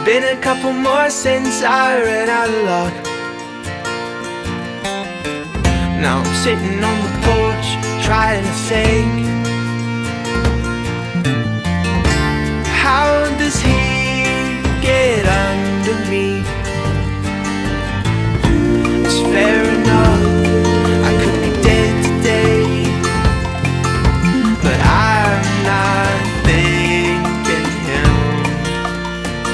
been a couple more since I ran out of luck. Now I'm sitting on the porch trying to think, how does he